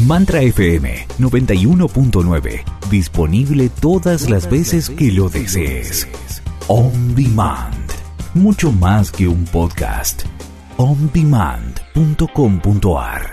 Mantra FM 91.9. Disponible todas las veces que lo desees. On Demand. Mucho más que un podcast. ondemand.com.ar.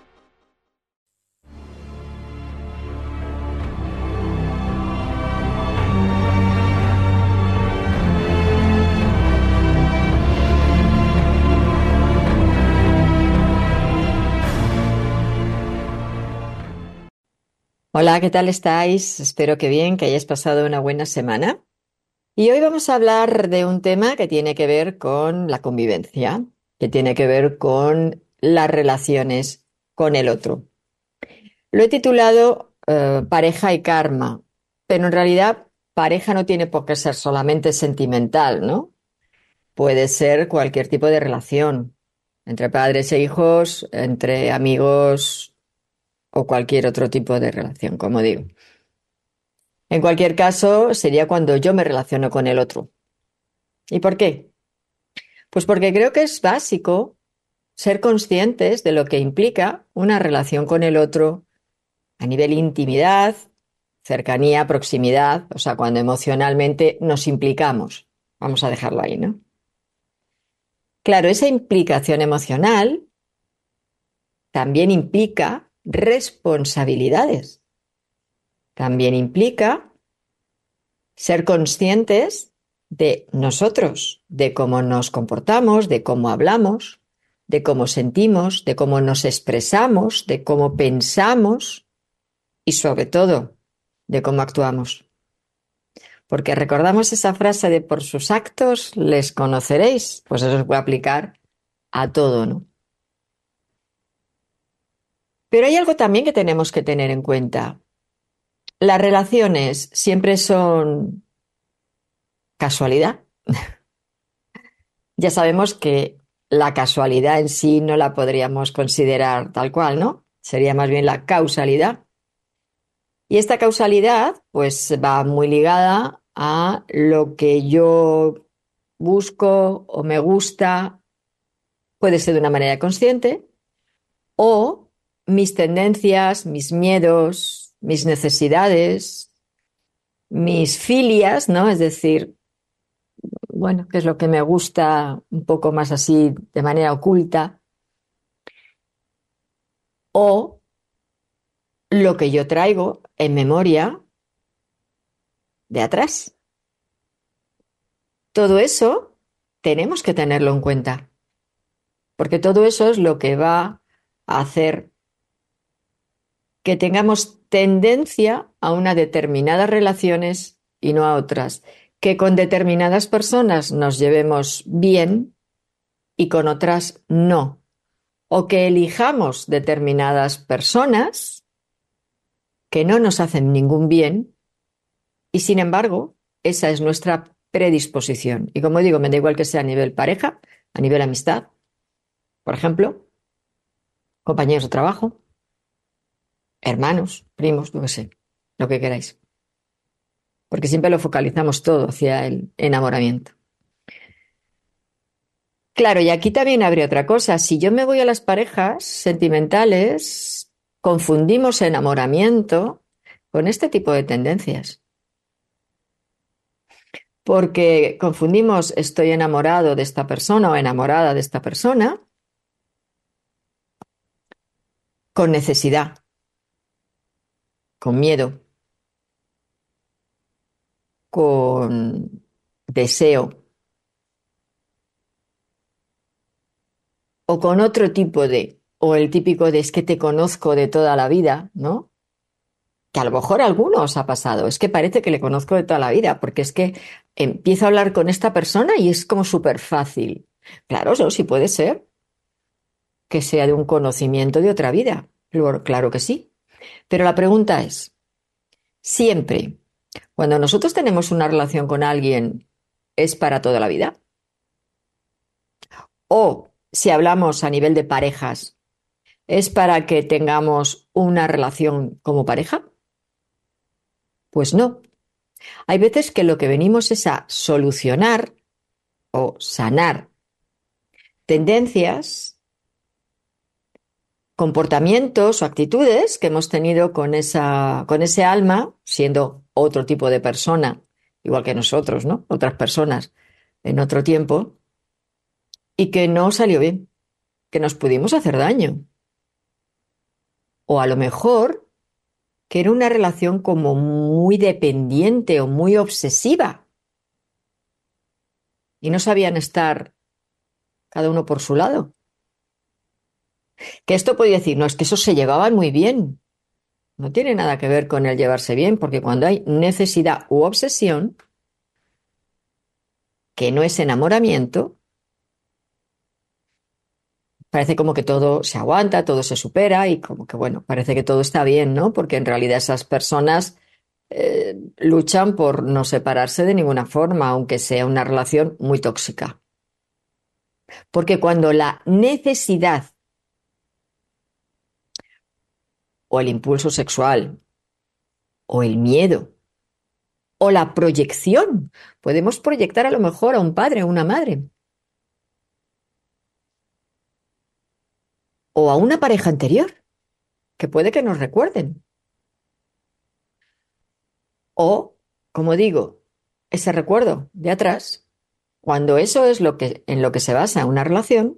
Hola, ¿qué tal estáis? Espero que bien, que hayáis pasado una buena semana. Y hoy vamos a hablar de un tema que tiene que ver con la convivencia, que tiene que ver con las relaciones con el otro. Lo he titulado Pareja y Karma, pero en realidad pareja no tiene por qué ser solamente sentimental, ¿no? Puede ser cualquier tipo de relación, entre padres e hijos, entre amigos o cualquier otro tipo de relación, como digo. En cualquier caso, sería cuando yo me relaciono con el otro. ¿Y por qué? Pues porque creo que es básico ser conscientes de lo que implica una relación con el otro a nivel intimidad, cercanía, proximidad, o sea, cuando emocionalmente nos implicamos. Vamos a dejarlo ahí, ¿no? Claro, esa implicación emocional también implica responsabilidades. También implica ser conscientes de nosotros, de cómo nos comportamos, de cómo hablamos, de cómo sentimos, de cómo nos expresamos, de cómo pensamos y sobre todo de cómo actuamos. Porque recordamos esa frase de por sus actos les conoceréis, pues eso se puede aplicar a todo, ¿no? Pero hay algo también que tenemos que tener en cuenta. Las relaciones siempre son casualidad. Ya sabemos que la casualidad en sí no la podríamos considerar tal cual, ¿no? Sería más bien la causalidad. Y esta causalidad, pues, va muy ligada a lo que yo busco o me gusta, puede ser de una manera consciente, o mis tendencias, mis miedos, mis necesidades, mis filias, ¿no? Es decir, bueno, qué es lo que me gusta un poco más así de manera oculta, o lo que yo traigo en memoria de atrás. Todo eso tenemos que tenerlo en cuenta, porque todo eso es lo que va a hacer que tengamos tendencia a unas determinadas relaciones y no a otras, que con determinadas personas nos llevemos bien y con otras no, o que elijamos determinadas personas que no nos hacen ningún bien y sin embargo esa es nuestra predisposición. Y como digo, me da igual que sea a nivel pareja, a nivel amistad, por ejemplo, compañeros de trabajo, hermanos, primos, lo que sé, lo que queráis. Porque siempre lo focalizamos todo hacia el enamoramiento. Claro, y aquí también habría otra cosa. Si yo me voy a las parejas sentimentales, confundimos enamoramiento con este tipo de tendencias. Porque confundimos estoy enamorado de esta persona o enamorada de esta persona con necesidad, con miedo, con deseo o con otro tipo de, o el típico de es que te conozco de toda la vida, ¿no? Que a lo mejor a alguno os ha pasado, es que parece que le conozco de toda la vida, porque es que empiezo a hablar con esta persona y es como súper fácil. Claro, eso sí puede ser que sea de un conocimiento de otra vida, claro que sí. Pero la pregunta es, siempre, cuando nosotros tenemos una relación con alguien, ¿es para toda la vida? O si hablamos a nivel de parejas, ¿es para que tengamos una relación como pareja? Pues no. Hay veces que lo que venimos es a solucionar o sanar tendencias comportamientos o actitudes que hemos tenido con ese alma, siendo otro tipo de persona, igual que nosotros, ¿no? Otras personas en otro tiempo, y que no salió bien, que nos pudimos hacer daño. O a lo mejor que era una relación como muy dependiente o muy obsesiva y no sabían estar cada uno por su lado. Que esto podía decir, no, es que esos se llevaban muy bien. No tiene nada que ver con el llevarse bien, porque cuando hay necesidad u obsesión, que no es enamoramiento, parece como que todo se aguanta, todo se supera y como que, bueno, parece que todo está bien, ¿no? Porque en realidad esas personas luchan por no separarse de ninguna forma, aunque sea una relación muy tóxica. Porque cuando la necesidad o el impulso sexual o el miedo o la proyección, podemos proyectar a lo mejor a un padre o una madre o a una pareja anterior, que puede que nos recuerden. O, como digo, ese recuerdo de atrás, cuando eso es en lo que se basa una relación,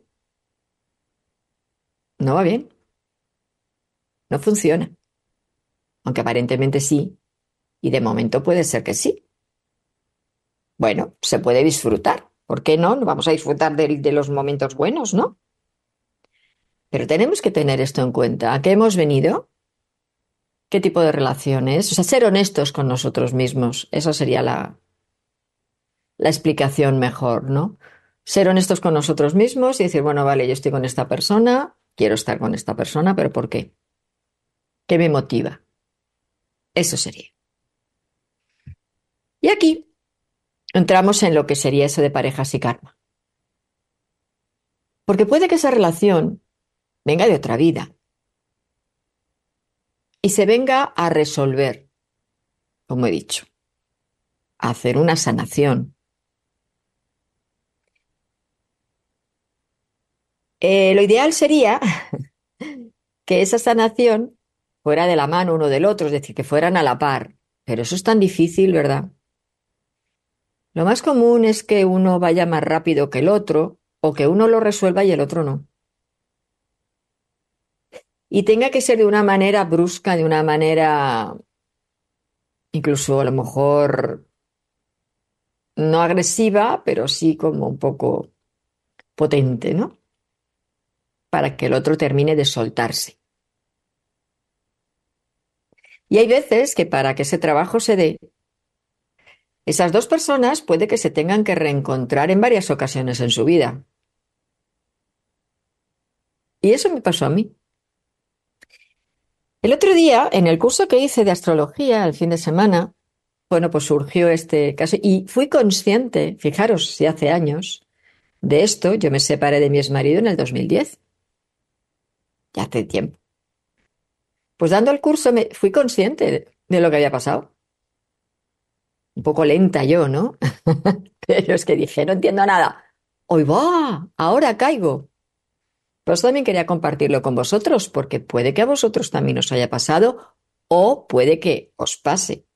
no va bien, no funciona. Aunque aparentemente sí, y de momento puede ser que sí. Bueno, se puede disfrutar. ¿Por qué no? Vamos a disfrutar de los momentos buenos, ¿no? Pero tenemos que tener esto en cuenta. ¿A qué hemos venido? ¿Qué tipo de relaciones? O sea, ser honestos con nosotros mismos. Esa sería la explicación mejor, ¿no? Ser honestos con nosotros mismos y decir, bueno, vale, yo estoy con esta persona, quiero estar con esta persona, pero ¿por qué? ¿Qué me motiva? Eso sería. Y aquí entramos en lo que sería eso de parejas y karma. Porque puede que esa relación venga de otra vida y se venga a resolver, como he dicho, a hacer una sanación. Lo ideal sería que esa sanación fuera de la mano uno del otro, es decir, que fueran a la par. Pero eso es tan difícil, ¿verdad? Lo más común es que uno vaya más rápido que el otro o que uno lo resuelva y el otro no. Y tenga que ser de una manera brusca, de una manera incluso a lo mejor no agresiva, pero sí como un poco potente, ¿no? Para que el otro termine de soltarse. Y hay veces que para que ese trabajo se dé, esas dos personas puede que se tengan que reencontrar en varias ocasiones en su vida. Y eso me pasó a mí. El otro día, en el curso que hice de astrología, el fin de semana, bueno, pues surgió este caso y fui consciente, fijaros, si hace años, de esto. Yo me separé de mi exmarido en el 2010, ya hace tiempo. Pues dando el curso me fui consciente de lo que había pasado. Un poco lenta yo, ¿no? Pero es que dije, no entiendo nada. ¡Hoy va! Ahora caigo. Por eso también quería compartirlo con vosotros, porque puede que a vosotros también os haya pasado o puede que os pase.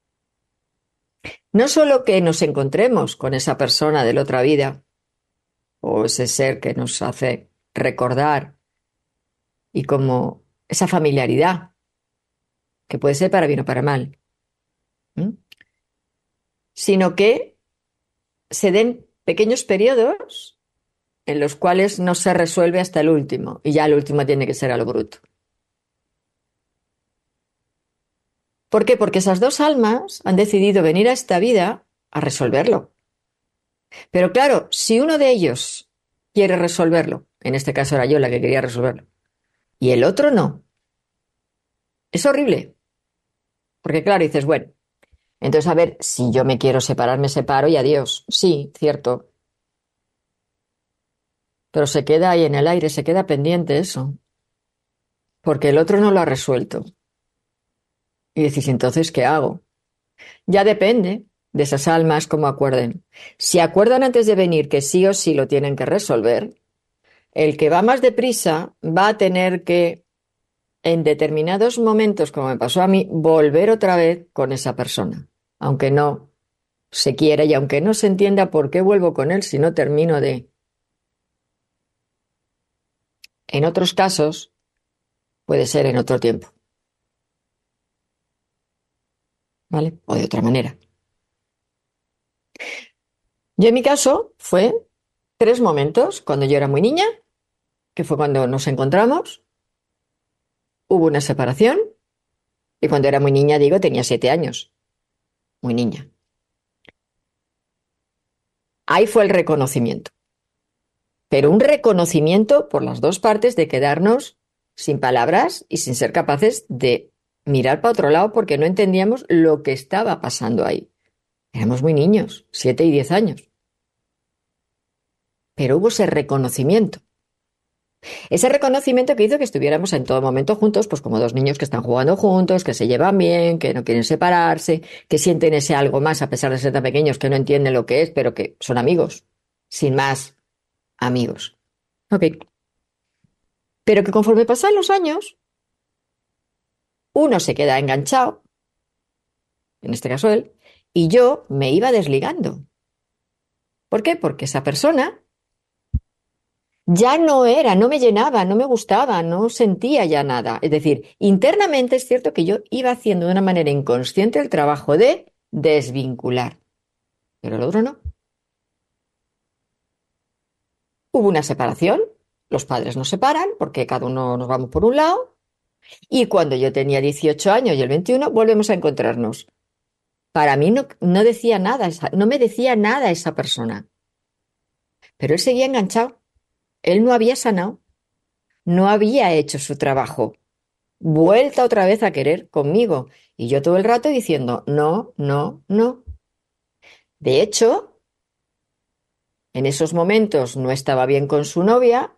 No solo que nos encontremos con esa persona de la otra vida o ese ser que nos hace recordar y como esa familiaridad, que puede ser para bien o para mal, ¿m? Sino que se den pequeños periodos en los cuales no se resuelve hasta el último, y ya el último tiene que ser a lo bruto. ¿Por qué? Porque esas dos almas han decidido venir a esta vida a resolverlo. Pero claro, si uno de ellos quiere resolverlo, en este caso era yo la que quería resolverlo, y el otro no, es horrible. Porque claro, dices, bueno, entonces a ver, si yo me quiero separar, me separo y adiós. Sí, cierto. Pero se queda ahí en el aire, se queda pendiente eso. Porque el otro no lo ha resuelto. Y decís, entonces, ¿qué hago? Ya depende de esas almas cómo acuerden. Si acuerdan antes de venir que sí o sí lo tienen que resolver, el que va más deprisa va a tener que, en determinados momentos, como me pasó a mí, volver otra vez con esa persona, aunque no se quiera y aunque no se entienda por qué vuelvo con él si no termino de... En otros casos, puede ser en otro tiempo, ¿vale? O de otra manera. Yo en mi caso fue 3 momentos, cuando yo era muy niña, que fue cuando nos encontramos, hubo una separación, y cuando era muy niña, digo, tenía 7 años, muy niña. Ahí fue el reconocimiento, pero un reconocimiento por las dos partes de quedarnos sin palabras y sin ser capaces de mirar para otro lado porque no entendíamos lo que estaba pasando ahí. Éramos muy niños, 7 y 10 años, pero hubo ese reconocimiento. Ese reconocimiento que hizo que estuviéramos en todo momento juntos, pues como dos niños que están jugando juntos, que se llevan bien, que no quieren separarse, que sienten ese algo más a pesar de ser tan pequeños, que no entienden lo que es, pero que son amigos, sin más, amigos. Ok. Pero que conforme pasan los años, uno se queda enganchado, en este caso él, y yo me iba desligando. ¿Por qué? Porque esa persona ya no era, no me llenaba, no me gustaba, no sentía ya nada. Es decir, internamente es cierto que yo iba haciendo de una manera inconsciente el trabajo de desvincular, pero el otro no. Hubo una separación, los padres nos separan porque cada uno nos vamos por un lado, y cuando yo tenía 18 años y él 21, volvemos a encontrarnos. Para mí no decía nada, no me decía nada esa persona, pero él seguía enganchado, él no había sanado, no había hecho su trabajo. Vuelta otra vez a querer conmigo. Y yo todo el rato diciendo, no, no, no. De hecho, en esos momentos no estaba bien con su novia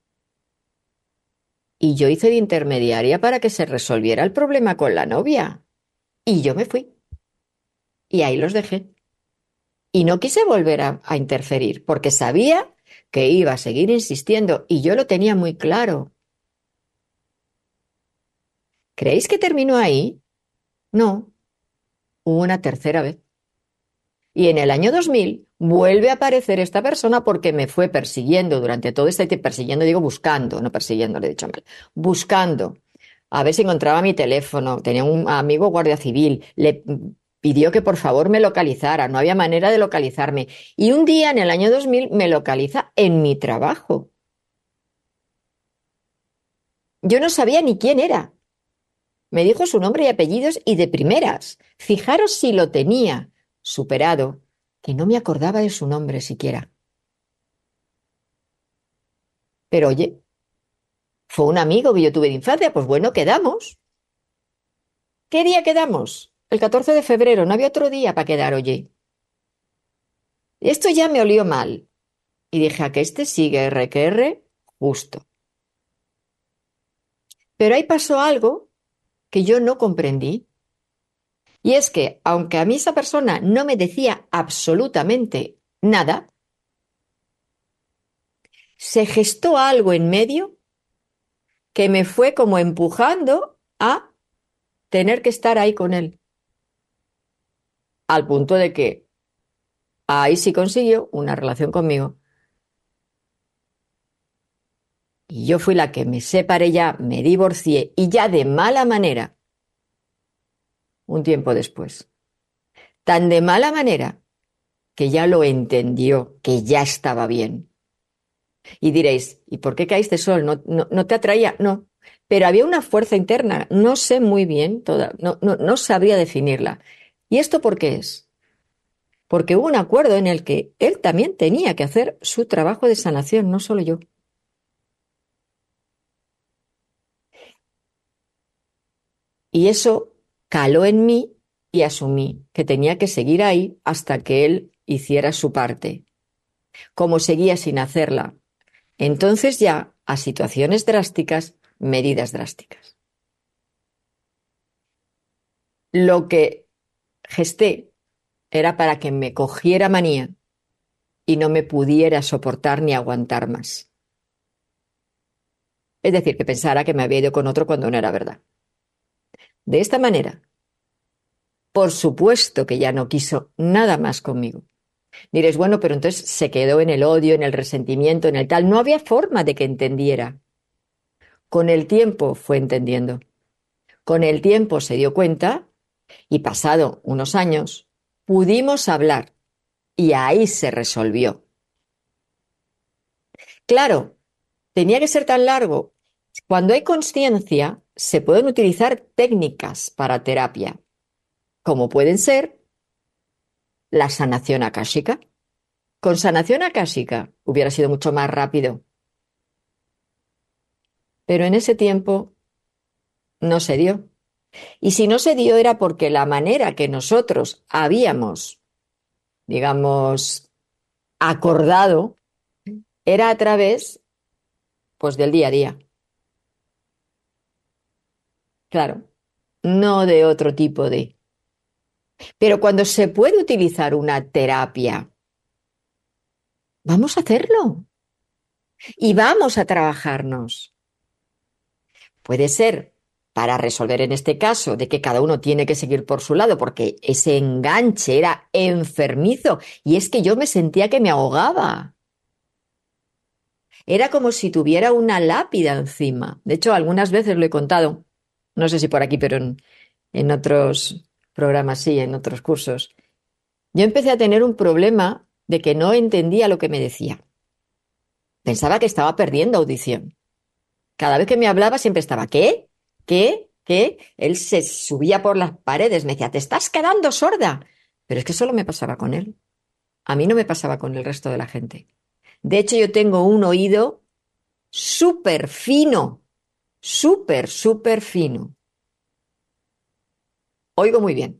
y yo hice de intermediaria para que se resolviera el problema con la novia. Y yo me fui. Y ahí los dejé. Y no quise volver a interferir porque sabía que iba a seguir insistiendo y yo lo tenía muy claro. ¿Creéis que terminó ahí? No, hubo una tercera vez. Y en el año 2000 vuelve a aparecer esta persona porque me fue persiguiendo durante todo este tiempo, persiguiendo, digo buscando, no persiguiendo, le he dicho mal, buscando, a ver si encontraba mi teléfono, tenía un amigo guardia civil, le pidió que por favor me localizara, no había manera de localizarme. Y un día en el año 2000 me localiza en mi trabajo. Yo no sabía ni quién era. Me dijo su nombre y apellidos y de primeras. Fijaros si lo tenía superado, que no me acordaba de su nombre siquiera. Pero oye, fue un amigo que yo tuve de infancia, pues bueno, quedamos. ¿Qué día quedamos? El 14 de febrero, no había otro día para quedar, oye. Esto ya me olió mal. Y dije, a que este sigue R que R, justo. Pero ahí pasó algo que yo no comprendí. Y es que, aunque a mí esa persona no me decía absolutamente nada, se gestó algo en medio que me fue como empujando a tener que estar ahí con él. Al punto de que ahí sí consiguió una relación conmigo. Y yo fui la que me separé ya, me divorcié y ya de mala manera, un tiempo después. Tan de mala manera que ya lo entendió, que ya estaba bien. Y diréis, ¿y por qué caíste sol? ¿No te atraía? No. Pero había una fuerza interna, no sé muy bien, no sabría definirla. ¿Y esto por qué es? Porque hubo un acuerdo en el que él también tenía que hacer su trabajo de sanación, no solo yo. Y eso caló en mí y asumí que tenía que seguir ahí hasta que él hiciera su parte. Como seguía sin hacerla, entonces ya a situaciones drásticas, medidas drásticas. Lo que gesté era para que me cogiera manía y no me pudiera soportar ni aguantar más. Es decir, que pensara que me había ido con otro cuando no era verdad. De esta manera, por supuesto que ya no quiso nada más conmigo. Diréis, bueno, pero entonces se quedó en el odio, en el resentimiento, en el tal. No había forma de que entendiera. Con el tiempo fue entendiendo. Con el tiempo se dio cuenta y pasado unos años pudimos hablar y ahí se resolvió. Claro, tenía que ser tan largo. Cuando hay consciencia, se pueden utilizar técnicas para terapia, como pueden ser la sanación akáshica. Con sanación akáshica hubiera sido mucho más rápido, pero en ese tiempo no se dio. Y si no se dio era porque la manera que nosotros habíamos, digamos, acordado era a través, pues, del día a día. Claro, no de otro tipo de. Pero cuando se puede utilizar una terapia, vamos a hacerlo y vamos a trabajarnos. Puede ser para resolver en este caso de que cada uno tiene que seguir por su lado porque ese enganche era enfermizo y es que yo me sentía que me ahogaba. Era como si tuviera una lápida encima. De hecho, algunas veces lo he contado, no sé si por aquí, pero en otros programas sí, en otros cursos. Yo empecé a tener un problema de que no entendía lo que me decía. Pensaba que estaba perdiendo audición. Cada vez que me hablaba siempre estaba, ¿qué? ¿Qué? ¿Qué? Él se subía por las paredes, me decía, te estás quedando sorda. Pero es que solo me pasaba con él. A mí no me pasaba con el resto de la gente. De hecho, yo tengo un oído súper fino, súper, súper fino. Oigo muy bien.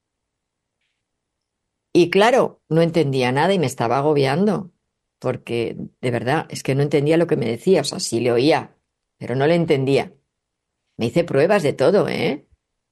Y claro, no entendía nada y me estaba agobiando, porque de verdad es que no entendía lo que me decía, o sea, sí le oía, pero no le entendía. Me hice pruebas de todo, ¿eh?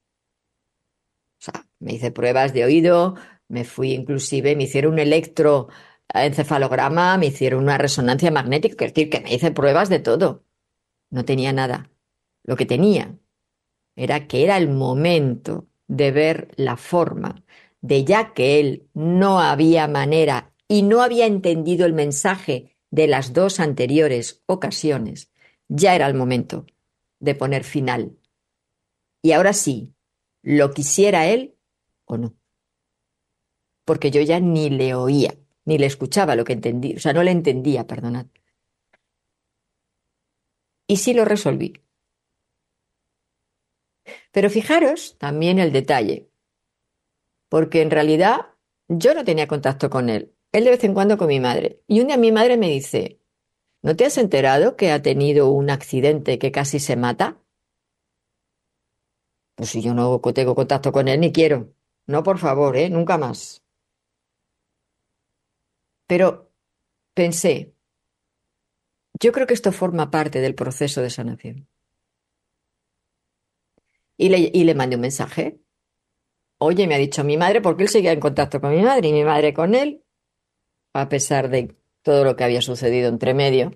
O sea, me hice pruebas de oído, me fui inclusive, me hicieron un electroencefalograma, me hicieron una resonancia magnética, es decir, que me hice pruebas de todo. No tenía nada. Lo que tenía era que era el momento de ver la forma, de ya que él no había manera y no había entendido el mensaje de las dos anteriores ocasiones, ya era el momento de poner final. Y ahora sí, lo quisiera él o no, porque yo ya ni le oía, ni le escuchaba lo que entendí, o sea, no le entendía, perdonad. Y sí lo resolví. Pero fijaros también el detalle, porque en realidad yo no tenía contacto con él. Él de vez en cuando con mi madre. Y un día mi madre me dice, ¿no te has enterado que ha tenido un accidente que casi se mata? Pues si yo no tengo contacto con él ni quiero. No, por favor, nunca más. Pero pensé, yo creo que esto forma parte del proceso de sanación. Y le mandé un mensaje. Oye, me ha dicho mi madre, porque él seguía en contacto con mi madre y mi madre con él, a pesar de todo lo que había sucedido entre medio.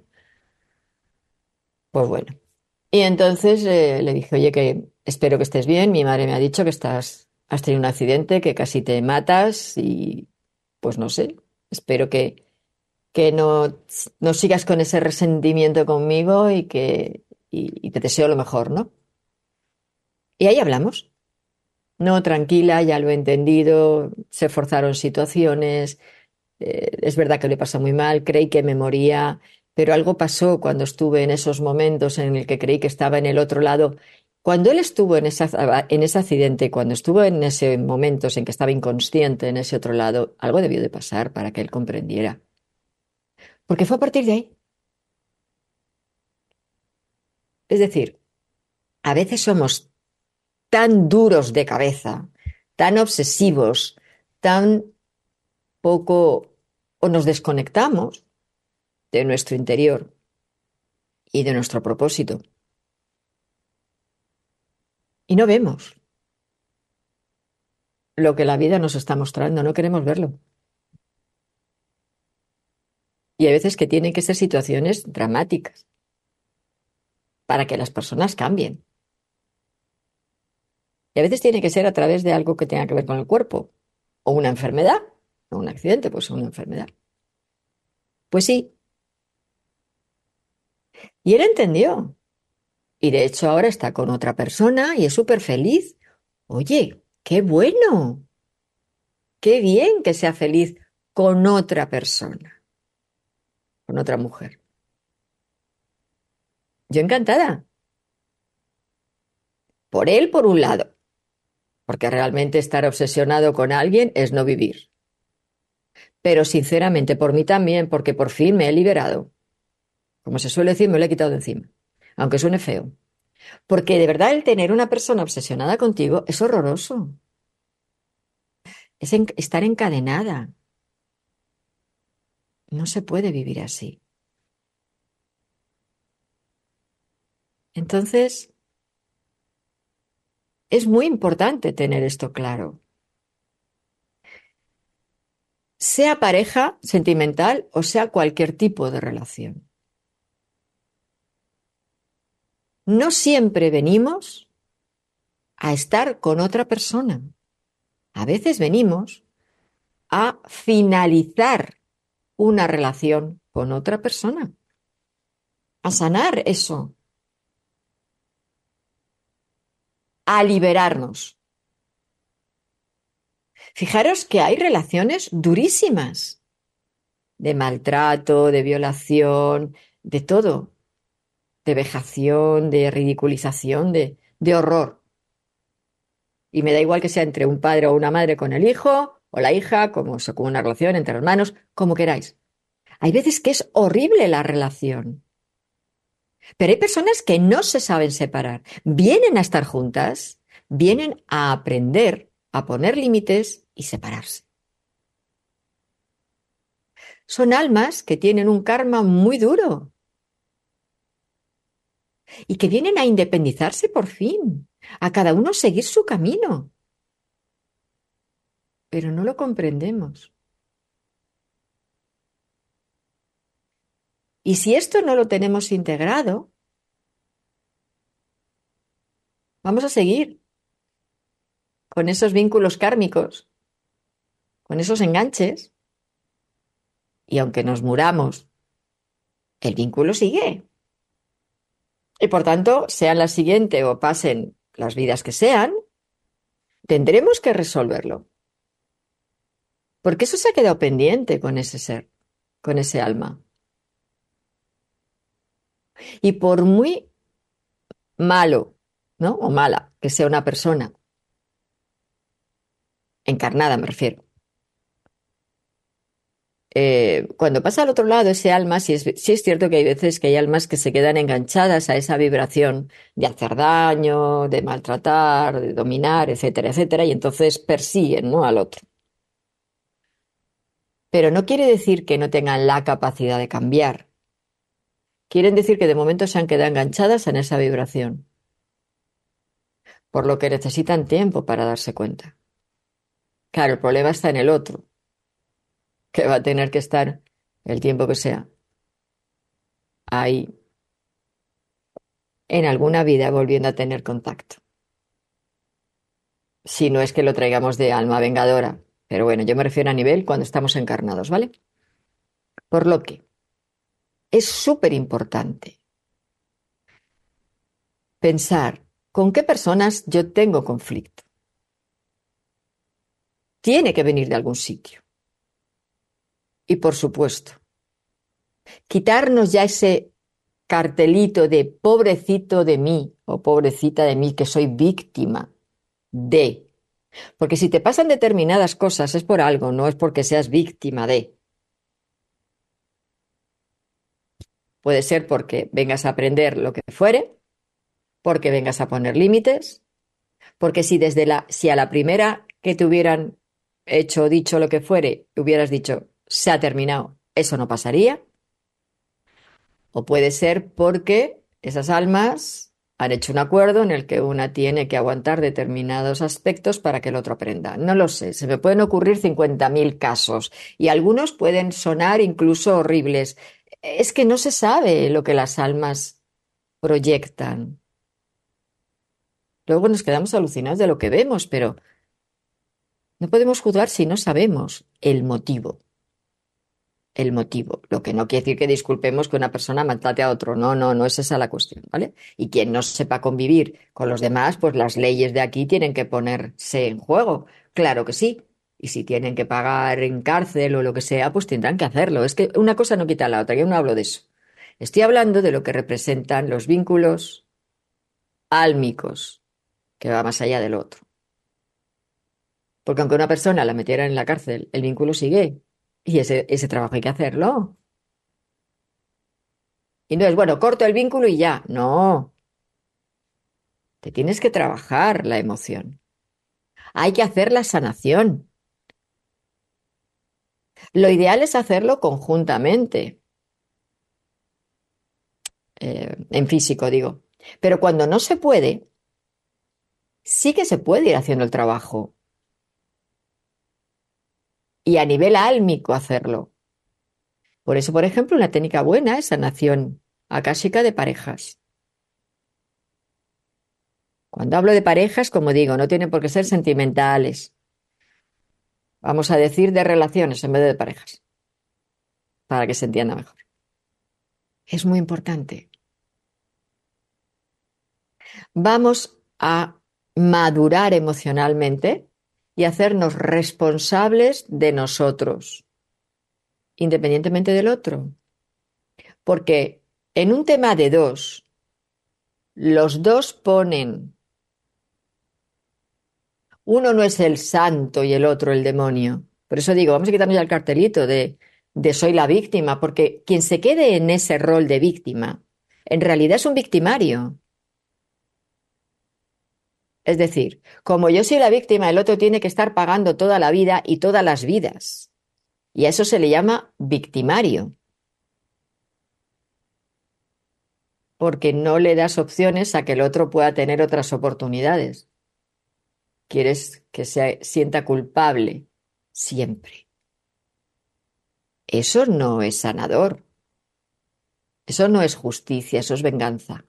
Pues bueno. Y entonces le dije, oye, que espero que estés bien. Mi madre me ha dicho que has tenido un accidente, que casi te matas y pues no sé, espero que no sigas con ese resentimiento conmigo y te deseo lo mejor, ¿no? Y ahí hablamos. No, tranquila, ya lo he entendido, se forzaron situaciones, es verdad que le pasó muy mal, creí que me moría, pero algo pasó cuando estuve en esos momentos en el que creí que estaba en el otro lado. Cuando él estuvo en ese accidente, cuando estuvo en ese momentos en que estaba inconsciente en ese otro lado, algo debió de pasar para que él comprendiera. Porque fue a partir de ahí. Es decir, a veces somos tan duros de cabeza, tan obsesivos, tan poco o nos desconectamos de nuestro interior y de nuestro propósito y no vemos lo que la vida nos está mostrando, no queremos verlo. Y hay veces que tienen que ser situaciones dramáticas para que las personas cambien. Y a veces tiene que ser a través de algo que tenga que ver con el cuerpo, o una enfermedad, o un accidente, pues una enfermedad. Pues sí, y él entendió. Y de hecho ahora está con otra persona y es súper feliz. Oye, qué bueno, qué bien que sea feliz con otra persona, con otra mujer. Yo encantada. Por él, por un lado, porque realmente estar obsesionado con alguien es no vivir. Pero sinceramente por mí también, porque por fin me he liberado. Como se suele decir, me lo he quitado de encima, aunque suene feo. Porque de verdad el tener una persona obsesionada contigo es horroroso. Es estar encadenada. No se puede vivir así. Entonces, es muy importante tener esto claro. Sea pareja sentimental o sea cualquier tipo de relación. No siempre venimos a estar con otra persona. A veces venimos a finalizar una relación con otra persona, a sanar eso, a liberarnos. Fijaros que hay relaciones durísimas, de maltrato, de violación, de todo, de vejación, de ridiculización, de horror. Y me da igual que sea entre un padre o una madre con el hijo o la hija, como una relación entre hermanos, como queráis. Hay veces que es horrible la relación. Pero hay personas que no se saben separar. Vienen a estar juntas, vienen a aprender a poner límites y separarse. Son almas que tienen un karma muy duro y que vienen a independizarse por fin, a cada uno seguir su camino. Pero no lo comprendemos. Y si esto no lo tenemos integrado, vamos a seguir con esos vínculos kármicos, con esos enganches, y aunque nos muramos, el vínculo sigue. Y por tanto, sean la siguiente o pasen las vidas que sean, tendremos que resolverlo. Porque eso se ha quedado pendiente con ese ser, con ese alma. Y por muy malo, ¿no? O mala que sea una persona, encarnada me refiero, cuando pasa al otro lado ese alma, sí es cierto que hay veces que hay almas que se quedan enganchadas a esa vibración de hacer daño, de maltratar, de dominar, etcétera, etcétera, y entonces persiguen, ¿no?, al otro. Pero no quiere decir que no tengan la capacidad de cambiar. Quieren decir que de momento se han quedado enganchadas en esa vibración, por lo que necesitan tiempo para darse cuenta. Claro, el problema está en el otro, que va a tener que estar el tiempo que sea ahí, en alguna vida, volviendo a tener contacto. Si no es que lo traigamos de alma vengadora. Pero bueno, yo me refiero a nivel cuando estamos encarnados, ¿vale? Por lo que es súper importante pensar con qué personas yo tengo conflicto. Tiene que venir de algún sitio. Y por supuesto, quitarnos ya ese cartelito de pobrecito de mí o pobrecita de mí que soy víctima de. Porque si te pasan determinadas cosas es por algo, no es porque seas víctima de. Puede ser porque vengas a aprender lo que fuere, porque vengas a poner límites, porque si a la primera que te hubieran hecho o dicho lo que fuere, hubieras dicho, se ha terminado, eso no pasaría. O puede ser porque esas almas han hecho un acuerdo en el que una tiene que aguantar determinados aspectos para que el otro aprenda. No lo sé, se me pueden ocurrir 50.000 casos y algunos pueden sonar incluso horribles. Es que no se sabe lo que las almas proyectan. Luego nos quedamos alucinados de lo que vemos, pero no podemos juzgar si no sabemos el motivo. El motivo, lo que no quiere decir que disculpemos que una persona maltrate a otro. No, no, no es esa la cuestión, ¿vale? Y quien no sepa convivir con los demás, pues las leyes de aquí tienen que ponerse en juego. Claro que sí. Y si tienen que pagar en cárcel o lo que sea, pues tendrán que hacerlo. Es que una cosa no quita la otra. Yo no hablo de eso. Estoy hablando de lo que representan los vínculos álmicos, que va más allá del otro. Porque aunque una persona la metiera en la cárcel, el vínculo sigue. Y ese trabajo hay que hacerlo. Y no es, bueno, corto el vínculo y ya. No, te tienes que trabajar la emoción. Hay que hacer la sanación. Lo ideal es hacerlo conjuntamente, en físico, digo. Pero cuando no se puede, sí que se puede ir haciendo el trabajo. Y a nivel álmico hacerlo. Por eso, por ejemplo, una técnica buena es sanación akáshica de parejas. Cuando hablo de parejas, como digo, no tienen por qué ser sentimentales. Vamos a decir de relaciones en vez de parejas, para que se entienda mejor. Es muy importante. Vamos a madurar emocionalmente y hacernos responsables de nosotros, independientemente del otro. Porque en un tema de dos, los dos ponen, uno no es el santo y el otro el demonio. Por eso digo, vamos a quitarnos ya el cartelito de soy la víctima, porque quien se quede en ese rol de víctima, en realidad es un victimario. Es decir, como yo soy la víctima, el otro tiene que estar pagando toda la vida y todas las vidas. Y a eso se le llama victimario, porque no le das opciones a que el otro pueda tener otras oportunidades. Quieres que se sienta culpable siempre. Eso no es sanador. Eso no es justicia, eso es venganza.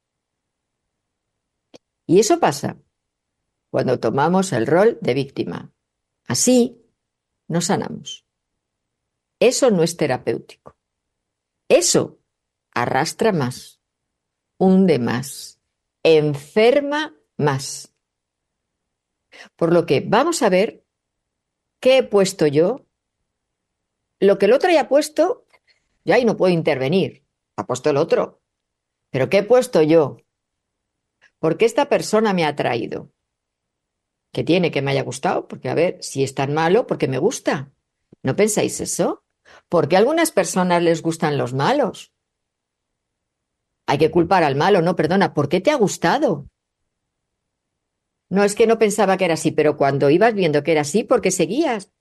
Y eso pasa cuando tomamos el rol de víctima. Así no sanamos. Eso no es terapéutico. Eso arrastra más, hunde más, enferma más. Por lo que vamos a ver qué he puesto yo, lo que el otro haya puesto, yo ahí no puedo intervenir, ha puesto el otro, pero ¿qué he puesto yo? ¿Por qué esta persona me ha traído? ¿Qué tiene que me haya gustado? Porque a ver, si es tan malo, ¿por qué me gusta? ¿No pensáis eso? ¿Por qué a algunas personas les gustan los malos? Hay que culpar al malo, no, perdona, ¿por qué te ha gustado? No es que no pensaba que era así, pero cuando ibas viendo que era así, ¿por qué seguías?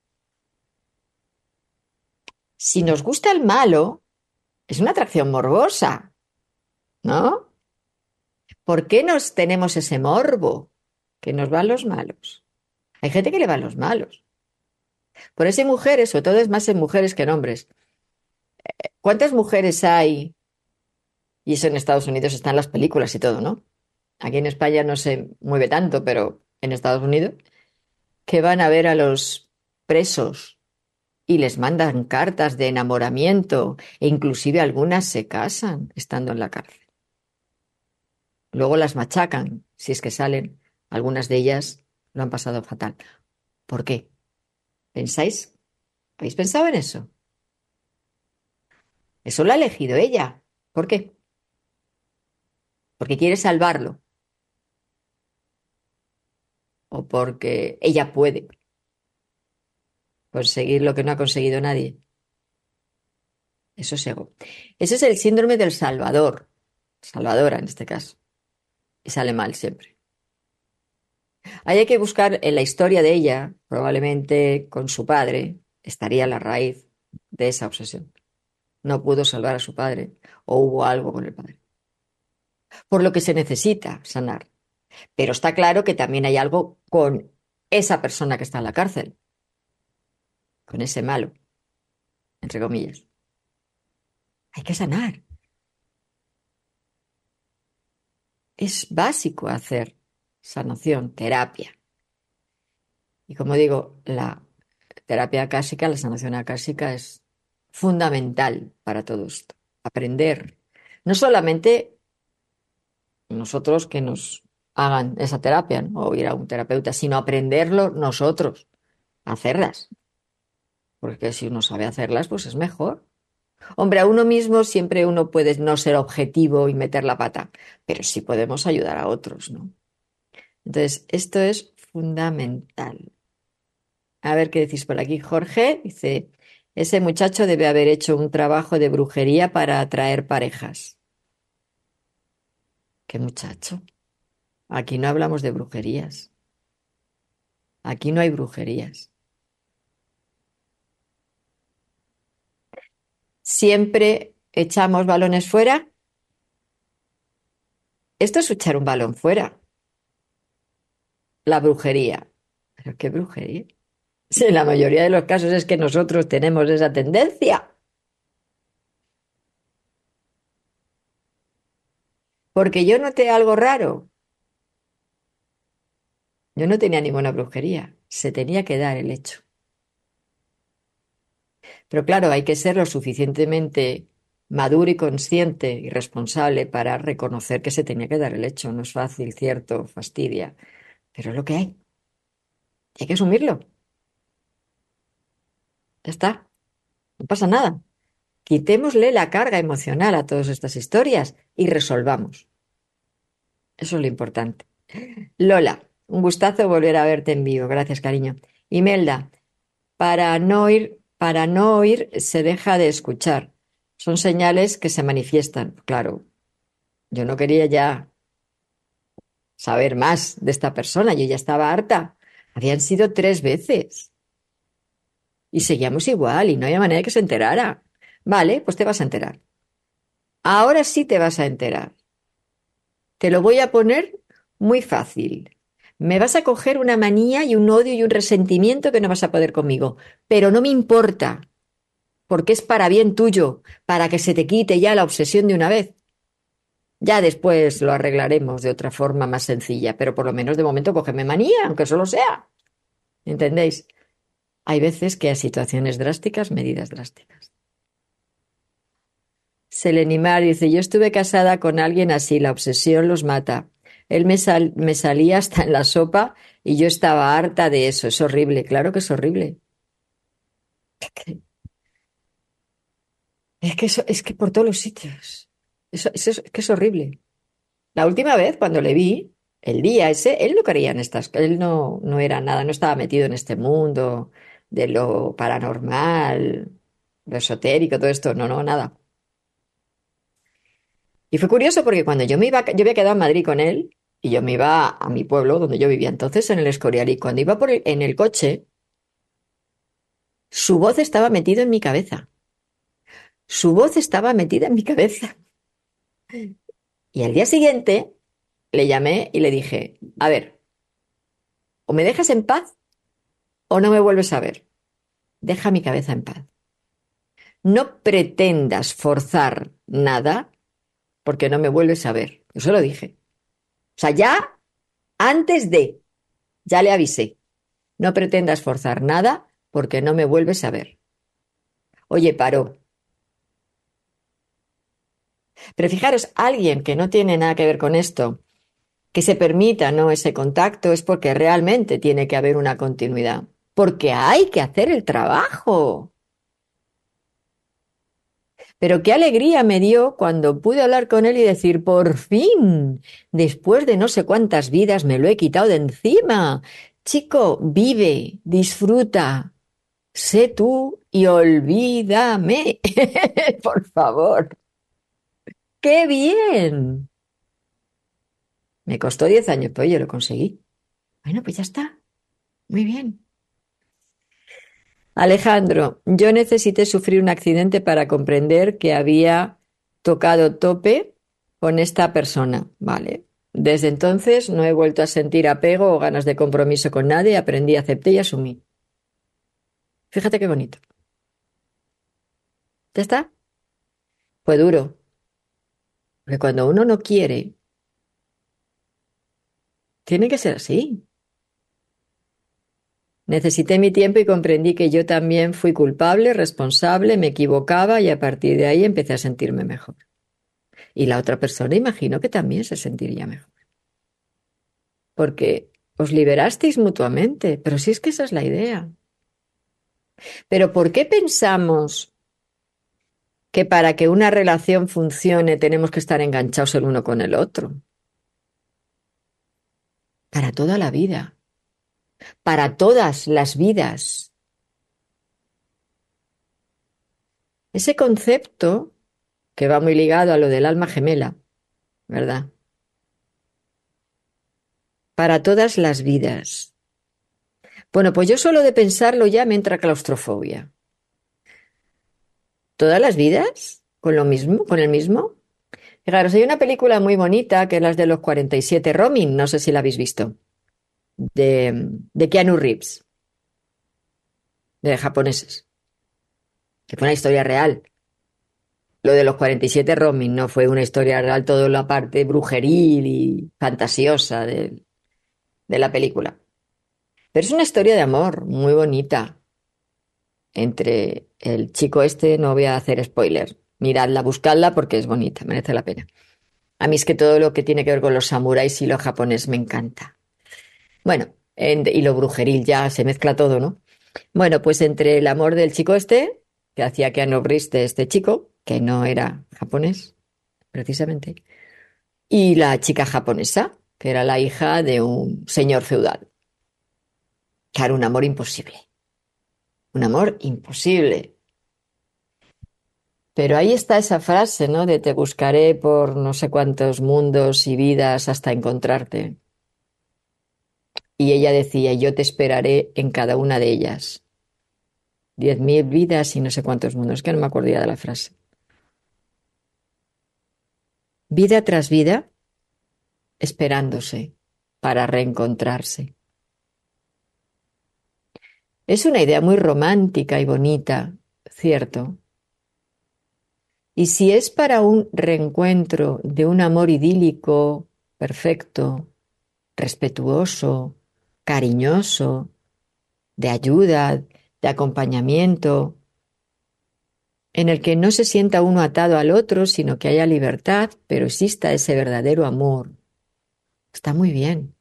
Si nos gusta el malo, es una atracción morbosa, ¿no? ¿Por qué nos tenemos ese morbo que nos van los malos? Hay gente que le van los malos. Por eso hay mujeres, sobre todo es más en mujeres que en hombres. ¿Cuántas mujeres hay? Y eso en Estados Unidos están las películas y todo, ¿no? Aquí en España no se mueve tanto, pero en Estados Unidos, que van a ver a los presos y les mandan cartas de enamoramiento e inclusive algunas se casan estando en la cárcel. Luego las machacan, si es que salen. Algunas de ellas lo han pasado fatal. ¿Por qué? ¿Pensáis? ¿Habéis pensado en eso? Eso lo ha elegido ella. ¿Por qué? Porque quiere salvarlo o porque ella puede conseguir lo que no ha conseguido nadie. Eso es ego. Ese es el síndrome del salvador, salvadora en este caso, y sale mal siempre. Ahí hay que buscar en la historia de ella, probablemente con su padre, estaría la raíz de esa obsesión. No pudo salvar a su padre o hubo algo con el padre. Por lo que se necesita sanar. Pero está claro que también hay algo con esa persona que está en la cárcel, con ese malo, entre comillas. Hay que sanar. es básico hacer sanación, terapia. Y como digo, la terapia acásica, la sanación acásica es fundamental para todo esto. Aprender, no solamente nosotros que nos hagan esa terapia, ¿no? O ir a un terapeuta, sino aprenderlo nosotros, hacerlas. Porque si uno sabe hacerlas, pues es mejor. Hombre, a uno mismo siempre uno puede no ser objetivo y meter la pata, pero sí podemos ayudar a otros, ¿no? Entonces, esto es fundamental. A ver qué decís por aquí. Jorge dice, ese muchacho debe haber hecho un trabajo de brujería para atraer parejas. ¿Qué muchacho? Aquí no hablamos de brujerías. Aquí no hay brujerías. Siempre echamos balones fuera. Esto es echar un balón fuera. La brujería. ¿Pero qué brujería? Sí, en la mayoría de los casos es que nosotros tenemos esa tendencia. Porque yo noté algo raro. Yo no tenía ninguna brujería. Se tenía que dar el hecho. Pero claro, hay que ser lo suficientemente maduro y consciente y responsable para reconocer que se tenía que dar el hecho. No es fácil, cierto, fastidia, pero es lo que hay. Y hay que asumirlo. Ya está. No pasa nada. Quitémosle la carga emocional a todas estas historias y resolvamos. Eso es lo importante. Lola, un gustazo volver a verte en vivo. Gracias, cariño. Imelda, para no oír se deja de escuchar. Son señales que se manifiestan. Claro, yo no quería ya saber más de esta persona, yo ya estaba harta. Habían sido 3 veces y seguíamos igual y no había manera de que se enterara. Vale, pues te vas a enterar. Ahora sí te vas a enterar. Te lo voy a poner muy fácil. Me vas a coger una manía y un odio y un resentimiento que no vas a poder conmigo, pero no me importa, porque es para bien tuyo, para que se te quite ya la obsesión de una vez. Ya después lo arreglaremos de otra forma más sencilla, pero por lo menos de momento cógeme manía, aunque solo sea. ¿Entendéis? Hay veces que hay situaciones drásticas, medidas drásticas. Selenimar dice, yo estuve casada con alguien así, la obsesión los mata. Él me salía hasta en la sopa y yo estaba harta de eso. Es horrible, claro que es horrible. Es que por todos los sitios. Es que es horrible. La última vez, cuando le vi, el día ese, él no creía en estas cosas, él no era nada, no estaba metido en este mundo de lo paranormal, lo esotérico, todo esto, no, nada. Y fue curioso porque cuando yo me iba, yo había quedado en Madrid con él y yo me iba a mi pueblo donde yo vivía entonces, en el Escorial, y cuando iba en el coche, su voz estaba metida en mi cabeza. Su voz estaba metida en mi cabeza. Y al día siguiente le llamé y le dije, a ver, o me dejas en paz o no me vuelves a ver. Deja mi cabeza en paz. No pretendas forzar nada porque no me vuelves a ver. Eso lo dije. O sea, ya antes de, ya le avisé. No pretendas forzar nada porque no me vuelves a ver. Oye, paró. Pero fijaros, alguien que no tiene nada que ver con esto, que se permita, ¿no?, ese contacto, es porque realmente tiene que haber una continuidad. Porque hay que hacer el trabajo. Pero qué alegría me dio cuando pude hablar con él y decir, por fin, después de no sé cuántas vidas me lo he quitado de encima. Chico, vive, disfruta, sé tú y olvídame. Por favor. ¡Qué bien! Me costó 10 años, pero yo lo conseguí. Bueno, pues ya está. Muy bien. Alejandro, yo necesité sufrir un accidente para comprender que había tocado tope con esta persona. Vale. Desde entonces no he vuelto a sentir apego o ganas de compromiso con nadie. Aprendí, acepté y asumí. Fíjate qué bonito. ¿Ya está? Fue duro. Porque cuando uno no quiere, Tiene que ser así. Necesité mi tiempo y comprendí que yo también fui culpable, responsable, me equivocaba y a partir de ahí empecé a sentirme mejor. Y la otra persona imagino que también se sentiría mejor. Porque os liberasteis mutuamente, pero si es que esa es la idea. Pero ¿por qué pensamos que para que una relación funcione tenemos que estar enganchados el uno con el otro? Para toda la vida, para todas las vidas. Ese concepto, que va muy ligado a lo del alma gemela, ¿verdad? Para todas las vidas. Bueno, pues yo solo de pensarlo ya me entra claustrofobia. ¿Todas las vidas? ¿Con lo mismo? ¿Con el mismo? Fijaros, hay una película muy bonita que es la de los 47 Ronin, no sé si la habéis visto, de Keanu Reeves, de japoneses, que fue una historia real. Lo de los 47 Ronin no fue una historia real, toda la parte brujeril y fantasiosa de la película. Pero es una historia de amor muy bonita entre el chico este, no voy a hacer spoiler, miradla, buscadla porque es bonita, merece la pena. A mí es que todo lo que tiene que ver con los samuráis y lo japonés me encanta. Bueno, y lo brujeril ya se mezcla todo, ¿no? Bueno, pues entre el amor del chico este, que hacía que anobriste este chico, que no era japonés, precisamente, y la chica japonesa, que era la hija de un señor feudal. Claro, un amor imposible. Un amor imposible. Pero ahí está esa frase, ¿no? De te buscaré por no sé cuántos mundos y vidas hasta encontrarte. Y ella decía, yo te esperaré en cada una de ellas. 10.000 vidas y no sé cuántos mundos, que no me acordaba de la frase. Vida tras vida, esperándose para reencontrarse. Es una idea muy romántica y bonita, ¿cierto? Y si es para un reencuentro de un amor idílico, perfecto, respetuoso, cariñoso, de ayuda, de acompañamiento, en el que no se sienta uno atado al otro, sino que haya libertad, pero exista ese verdadero amor. Está muy bien.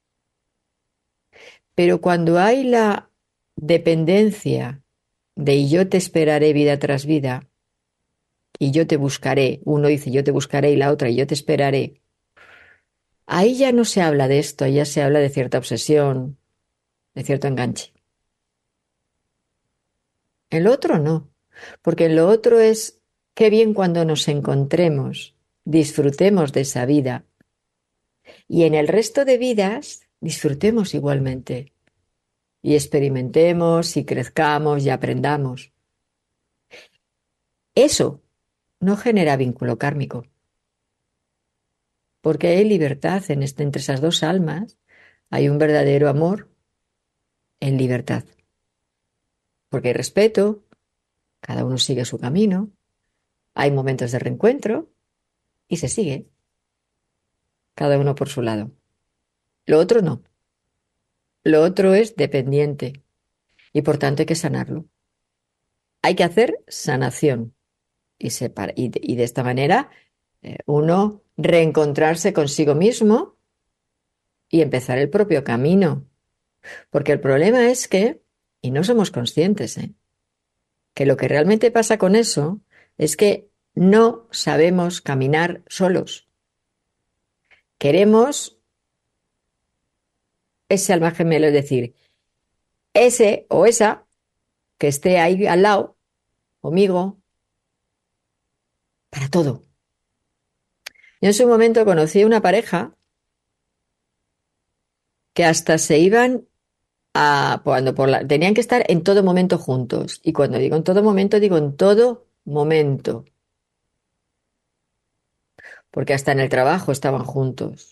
Pero cuando hay la dependencia de y yo te esperaré vida tras vida, y yo te buscaré, uno dice yo te buscaré y la otra y yo te esperaré, ahí ya no se habla de esto, ya se habla de cierta obsesión, de cierto enganche. El otro no, porque lo otro es qué bien cuando nos encontremos, disfrutemos de esa vida y en el resto de vidas disfrutemos igualmente y experimentemos y crezcamos y aprendamos. Eso no genera vínculo kármico, porque hay libertad entre esas dos almas, hay un verdadero amor en libertad, porque hay respeto, cada uno sigue su camino, hay momentos de reencuentro y se sigue, cada uno por su lado. Lo otro no, lo otro es dependiente y por tanto hay que sanarlo. Hay que hacer sanación y de esta manera uno reencontrarse consigo mismo y empezar el propio camino. Porque el problema es que, y no somos conscientes, que lo que realmente pasa con eso es que no sabemos caminar solos. Queremos ese alma gemelo, es decir, ese o esa que esté ahí al lado, conmigo, para todo. Yo en su momento conocí una pareja que hasta se iban tenían que estar en todo momento juntos. Y cuando digo en todo momento, digo en todo momento. Porque hasta en el trabajo estaban juntos.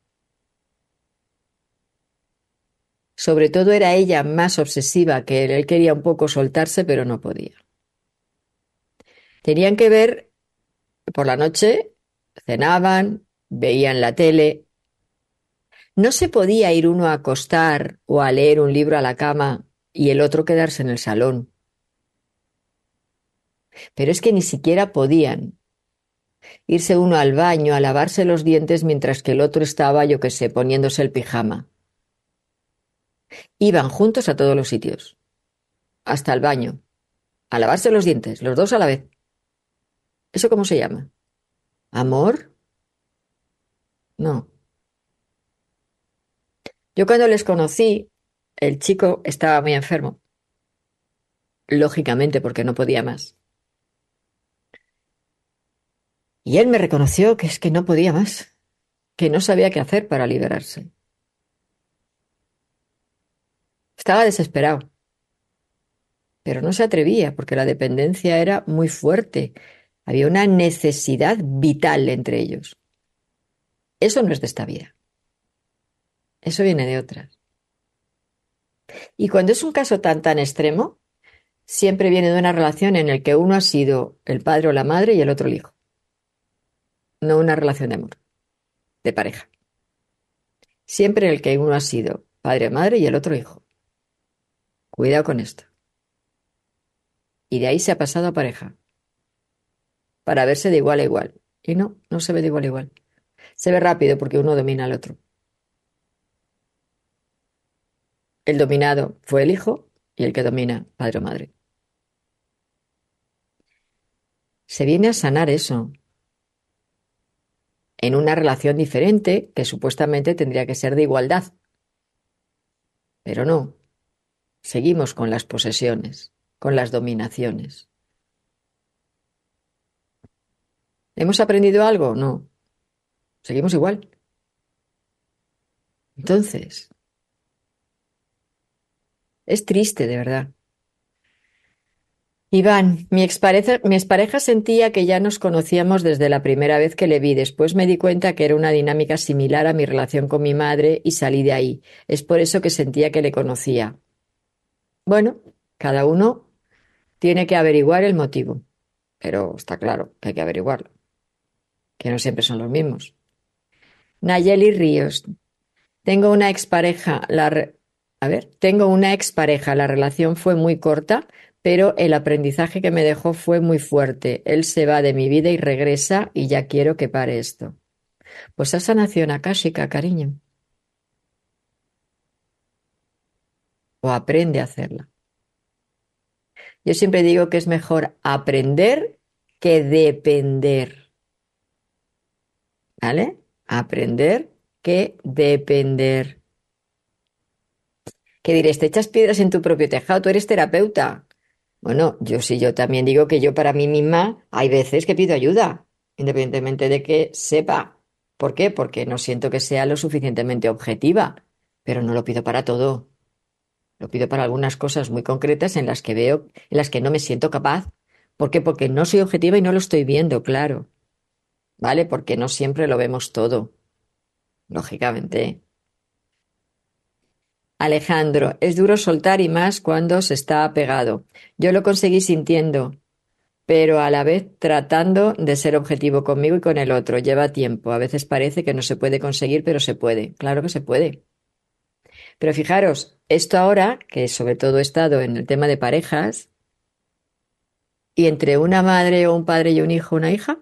Sobre todo era ella más obsesiva que él. Él quería un poco soltarse, pero no podía. Tenían que ver por la noche, cenaban, veían la tele, No se podía ir uno a acostar o a leer un libro a la cama y el otro quedarse en el salón. Pero es que ni siquiera podían irse uno al baño a lavarse los dientes mientras que el otro estaba, yo qué sé, poniéndose el pijama. Iban juntos a todos los sitios, hasta el baño, a lavarse los dientes, los dos a la vez. ¿Eso cómo se llama? ¿Amor? No. Yo cuando les conocí, el chico estaba muy enfermo, lógicamente porque no podía más. Y él me reconoció que es que no podía más, que no sabía qué hacer para liberarse. Estaba desesperado, pero no se atrevía porque la dependencia era muy fuerte. Había una necesidad vital entre ellos. Eso no es de esta vida, eso viene de otras. Y cuando es un caso tan extremo, siempre viene de una relación en la que uno ha sido el padre o la madre y el otro el hijo. No una relación de amor, de pareja. Siempre en el que uno ha sido padre o madre y el otro hijo. Cuidado con esto. Y de ahí se ha pasado a pareja, para verse de igual a igual. Y no, no se ve de igual a igual. Se ve rápido porque uno domina al otro. El dominado fue el hijo y el que domina, padre o madre. Se viene a sanar eso en una relación diferente que supuestamente tendría que ser de igualdad. Pero no, seguimos con las posesiones, con las dominaciones. ¿Hemos aprendido algo? No, seguimos igual. Entonces, es triste, de verdad. Iván, mi expareja sentía que ya nos conocíamos desde la primera vez que le vi. Después me di cuenta que era una dinámica similar a mi relación con mi madre y salí de ahí. Es por eso que sentía que le conocía. Bueno, cada uno tiene que averiguar el motivo, pero está claro que hay que averiguarlo, que no siempre son los mismos. Nayeli Ríos, tengo una expareja, tengo una expareja, la relación fue muy corta, pero el aprendizaje que me dejó fue muy fuerte. Él se va de mi vida y regresa y ya quiero que pare esto. Pues esa sanación akáshica, cariño. O aprende a hacerla. Yo siempre digo que es mejor aprender que depender. ¿Vale? Aprender que depender. ¿Qué diréis? ¿Te echas piedras en tu propio tejado? ¿Tú eres terapeuta? Bueno, yo sí, yo también digo que yo para mí misma hay veces que pido ayuda, independientemente de que sepa. ¿Por qué? Porque no siento que sea lo suficientemente objetiva, pero no lo pido para todo. Lo pido para algunas cosas muy concretas en las que veo, en las que no me siento capaz. ¿Por qué? Porque no soy objetiva y no lo estoy viendo, claro. ¿Vale? Porque no siempre lo vemos todo, lógicamente. Alejandro, es duro soltar y más cuando se está apegado. Yo lo conseguí sintiendo, pero a la vez tratando de ser objetivo conmigo y con el otro. Lleva tiempo. A veces parece que no se puede conseguir, pero se puede. Claro que se puede. Pero fijaros, esto ahora, que sobre todo he estado en el tema de parejas, y entre una madre o un padre y un hijo o una hija,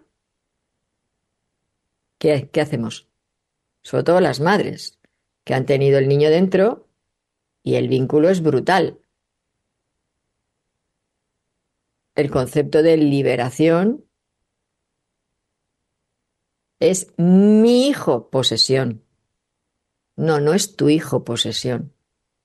¿qué hacemos? Sobre todo las madres, que han tenido el niño dentro y el vínculo es brutal. El concepto de liberación es mi hijo posesión. No, no es tu hijo posesión.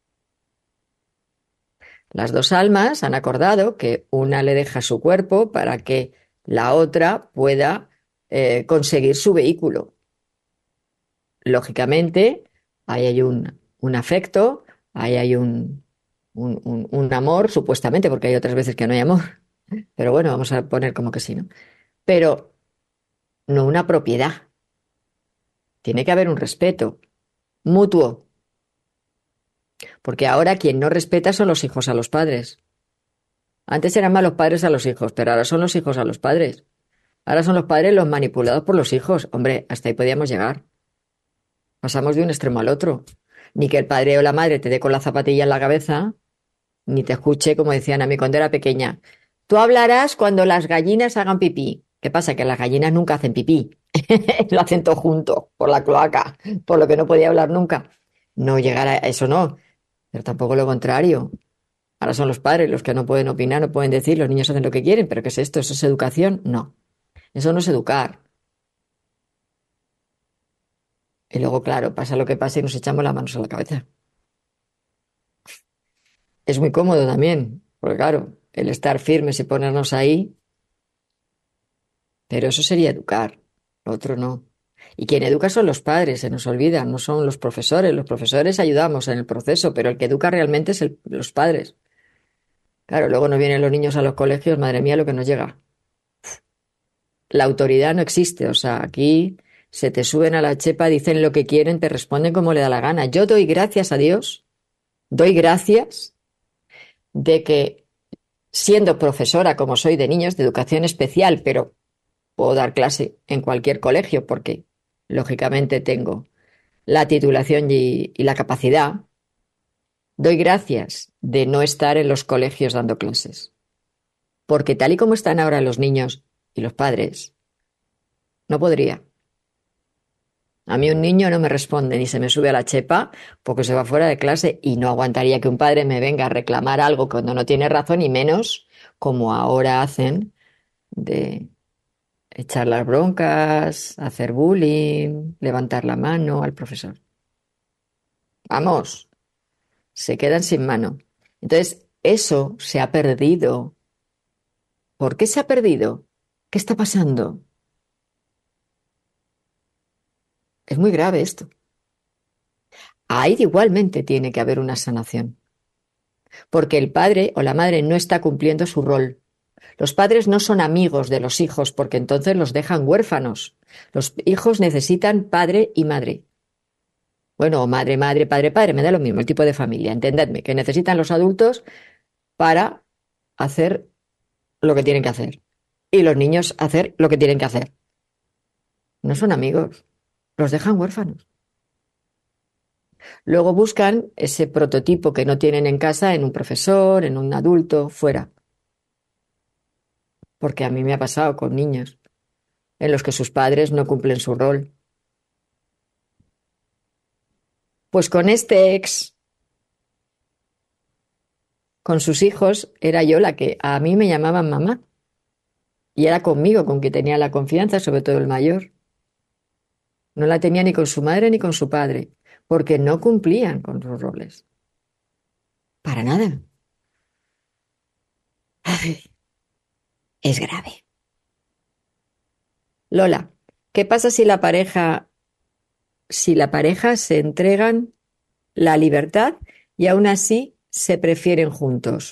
Las dos almas han acordado que una le deja su cuerpo para que la otra pueda conseguir su vehículo. Lógicamente, ahí hay un afecto, ahí hay un amor, supuestamente, porque hay otras veces que no hay amor. Pero bueno, vamos a poner como que sí, ¿no? Pero no una propiedad. Tiene que haber un respeto mutuo. Porque ahora quien no respeta son los hijos a los padres. Antes eran malos padres a los hijos, pero ahora son los hijos a los padres. Ahora son los padres los manipulados por los hijos. Hombre, hasta ahí podíamos llegar. Pasamos de un extremo al otro. Ni que el padre o la madre te dé con la zapatilla en la cabeza, ni te escuche, como decían a mí cuando era pequeña. Tú hablarás cuando las gallinas hagan pipí. ¿Qué pasa? Que las gallinas nunca hacen pipí. Lo hacen todo junto, por la cloaca, por lo que no podía hablar nunca. No llegar a eso no, pero tampoco lo contrario. Ahora son los padres los que no pueden opinar, no pueden decir, los niños hacen lo que quieren, pero ¿qué es esto? ¿Eso es educación? No, eso no es educar. Y luego, claro, pasa lo que pasa y nos echamos las manos a la cabeza. Es muy cómodo también, porque claro, el estar firmes y ponernos ahí, pero eso sería educar, lo otro no. Y quien educa son los padres, se nos olvida, no son los profesores. Los profesores ayudamos en el proceso, pero el que educa realmente es los padres. Claro, luego nos vienen los niños a los colegios, madre mía, lo que nos llega. La autoridad no existe, o sea, aquí se te suben a la chepa, dicen lo que quieren, te responden como le da la gana. Yo doy gracias a Dios, doy gracias de que siendo profesora como soy de niños de educación especial, pero puedo dar clase en cualquier colegio porque lógicamente tengo la titulación y la capacidad, doy gracias de no estar en los colegios dando clases. Porque tal y como están ahora los niños y los padres, no podría. A mí un niño no me responde ni se me sube a la chepa porque se va fuera de clase y no aguantaría que un padre me venga a reclamar algo cuando no tiene razón y menos como ahora hacen de echar las broncas, hacer bullying, levantar la mano al profesor. Vamos, se quedan sin mano. Entonces, eso se ha perdido. ¿Por qué se ha perdido? ¿Qué está pasando? Es muy grave esto. Ahí igualmente tiene que haber una sanación, porque el padre o la madre no está cumpliendo su rol. Los padres no son amigos de los hijos porque entonces los dejan huérfanos. Los hijos necesitan padre y madre. Bueno, madre, madre, padre, padre, me da lo mismo el tipo de familia. Entendedme, que necesitan los adultos para hacer lo que tienen que hacer. Y los niños hacer lo que tienen que hacer. No son amigos, los dejan huérfanos. Luego buscan ese prototipo que no tienen en casa en un profesor, en un adulto, fuera. Porque a mí me ha pasado con niños en los que sus padres no cumplen su rol. Pues con este ex, con sus hijos, era yo la que a mí me llamaban mamá. Y era conmigo con quien tenía la confianza, sobre todo el mayor. No la tenía ni con su madre ni con su padre, porque no cumplían con sus roles. Para nada. Ay, es grave. Lola, ¿qué pasa si la pareja se entregan la libertad y aún así se prefieren juntos?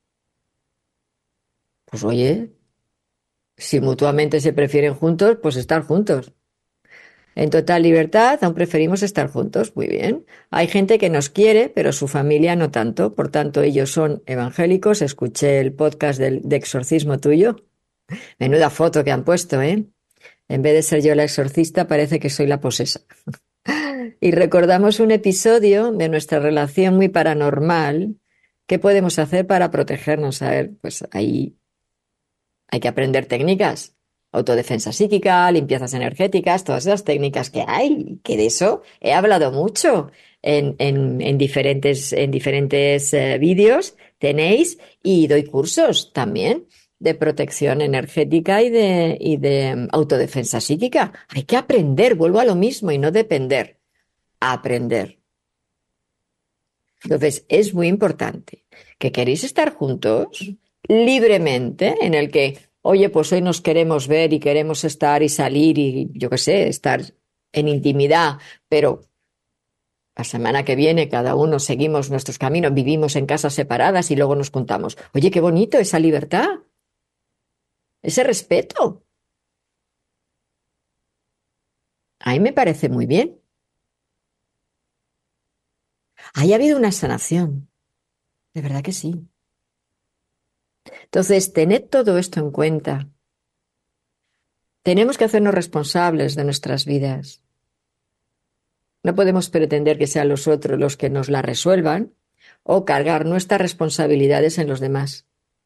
Pues oye, si mutuamente se prefieren juntos, pues estar juntos. En total libertad, aún preferimos estar juntos. Muy bien. Hay gente que nos quiere, pero su familia no tanto. Por tanto, ellos son evangélicos. Escuché el podcast de exorcismo tuyo. Menuda foto que han puesto, ¿eh? En vez de ser yo la exorcista, parece que soy la posesa. Y recordamos un episodio de nuestra relación muy paranormal. ¿Qué podemos hacer para protegernos? A ver, pues ahí hay que aprender técnicas. Autodefensa psíquica, limpiezas energéticas, todas esas técnicas que hay, que de eso he hablado mucho en diferentes vídeos, tenéis, y doy cursos también de protección energética y de autodefensa psíquica. Hay que aprender, vuelvo a lo mismo, y no depender, aprender. Entonces, es muy importante que queréis estar juntos libremente, en el que, oye, pues hoy nos queremos ver y queremos estar y salir y, yo qué sé, estar en intimidad, pero la semana que viene cada uno seguimos nuestros caminos, vivimos en casas separadas y luego nos juntamos. Oye, qué bonito esa libertad, ese respeto. A mí me parece muy bien. Ahí ha habido una sanación, de verdad que sí. Entonces, tened todo esto en cuenta. Tenemos que hacernos responsables de nuestras vidas. No podemos pretender que sean los otros los que nos la resuelvan o cargar nuestras responsabilidades en los demás.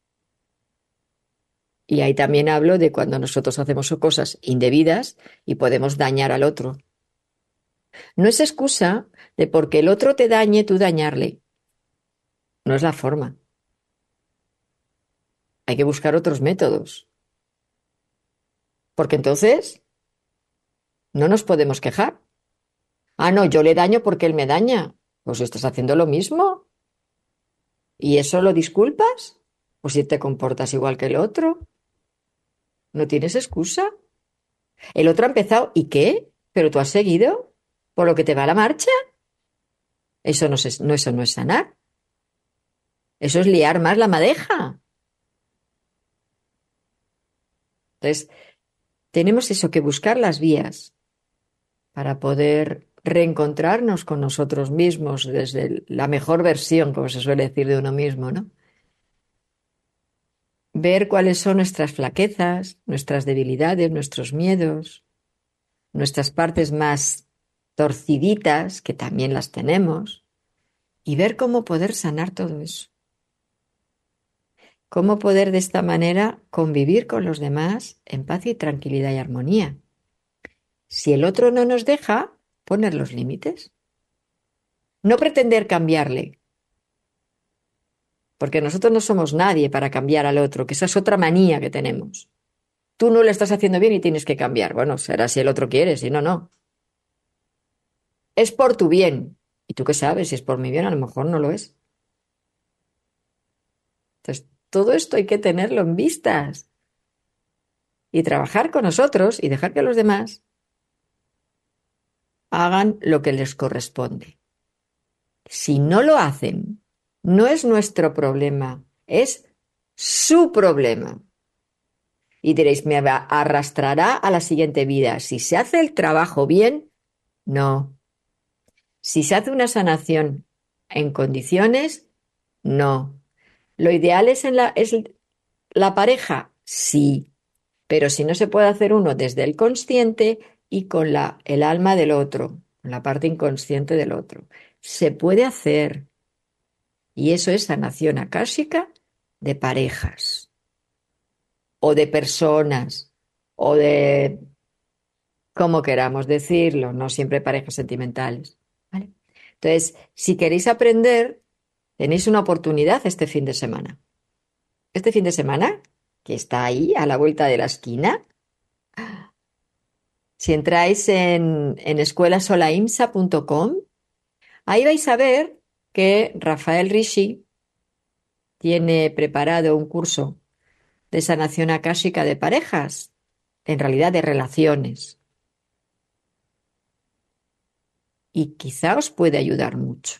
Y ahí también hablo de cuando nosotros hacemos cosas indebidas y podemos dañar al otro. No es excusa de porque el otro te dañe, tú dañarle. No es la forma. Hay que buscar otros métodos. Porque entonces no nos podemos quejar. Ah, no, yo le daño porque él me daña. Pues estás haciendo lo mismo. ¿Y eso lo disculpas? Pues si te comportas igual que el otro. No tienes excusa. El otro ha empezado, ¿y qué? ¿Pero tú has seguido? ¿Por lo que te va la marcha? Eso no es sanar. Eso es liar más la madeja. Entonces, tenemos eso que buscar las vías para poder reencontrarnos con nosotros mismos desde la mejor versión, como se suele decir de uno mismo, ¿no? Ver cuáles son nuestras flaquezas, nuestras debilidades, nuestros miedos, nuestras partes más torciditas, que también las tenemos, y ver cómo poder sanar todo eso. Cómo poder de esta manera convivir con los demás en paz y tranquilidad y armonía. Si el otro no nos deja, poner los límites. No pretender cambiarle, porque nosotros no somos nadie para cambiar al otro, que esa es otra manía que tenemos. Tú no lo estás haciendo bien y tienes que cambiar. Bueno, será si el otro quiere, si no, no. Es por tu bien. ¿Y tú qué sabes? Si es por mi bien, a lo mejor no lo es. Entonces, todo esto hay que tenerlo en vistas y trabajar con nosotros y dejar que los demás hagan lo que les corresponde. Si no lo hacen, no es nuestro problema, es su problema. Y diréis, me arrastrará a la siguiente vida. Si se hace el trabajo bien, no. Si se hace una sanación en condiciones, no. ¿Lo ideal es la pareja? Sí. Pero si no se puede hacer uno desde el consciente y con el alma del otro, con la parte inconsciente del otro. Se puede hacer. Y eso es sanación akáshica de parejas, o de personas, o de, como queramos decirlo, no siempre parejas sentimentales. ¿Vale? Entonces, si queréis aprender, tenéis una oportunidad este fin de semana. Este fin de semana, que está ahí a la vuelta de la esquina, si entráis en escuelasolaimsa.com, ahí vais a ver que Rafael Rishi tiene preparado un curso de sanación akáshica de parejas, en realidad de relaciones. Y quizá os puede ayudar mucho,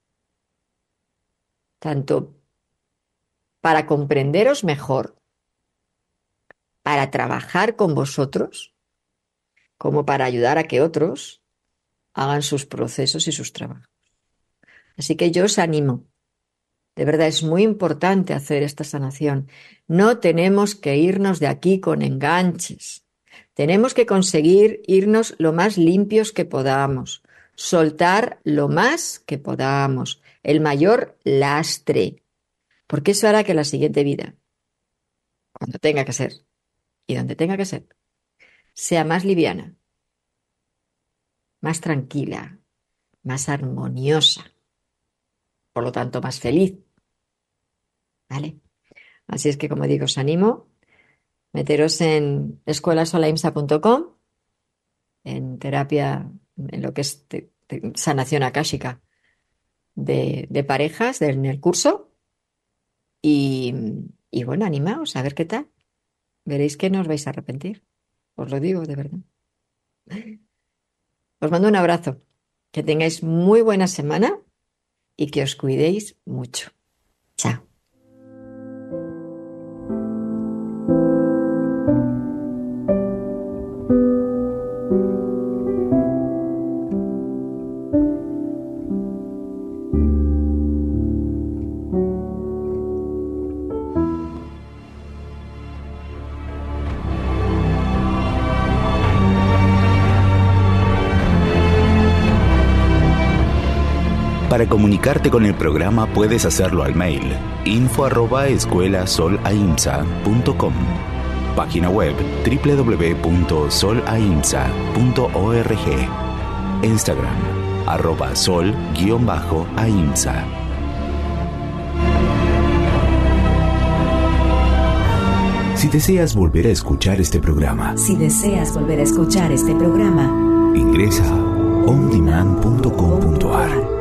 tanto para comprenderos mejor, para trabajar con vosotros, como para ayudar a que otros hagan sus procesos y sus trabajos. Así que yo os animo. De verdad, es muy importante hacer esta sanación. No tenemos que irnos de aquí con enganches. Tenemos que conseguir irnos lo más limpios que podamos, soltar lo más que podamos, el mayor lastre, porque eso hará que la siguiente vida, cuando tenga que ser y donde tenga que ser, sea más liviana, más tranquila, más armoniosa, por lo tanto más feliz. ¿Vale? Así es que, como digo, os animo. Meteros en escuelasolaimsa.com, en terapia, en lo que es sanación akáshica de parejas, en el curso. Y, y bueno, animaos a ver qué tal. Veréis que no os vais a arrepentir. Os lo digo de verdad. Os mando un abrazo. Que tengáis muy buena semana y que os cuidéis mucho. Chao. Para comunicarte con el programa puedes hacerlo al mail info@escuelasolaimsa.com, página web www.solaimsa.org, Instagram @sol_aimsa. Si deseas volver a escuchar este programa, ingresa a ondemand.com.ar.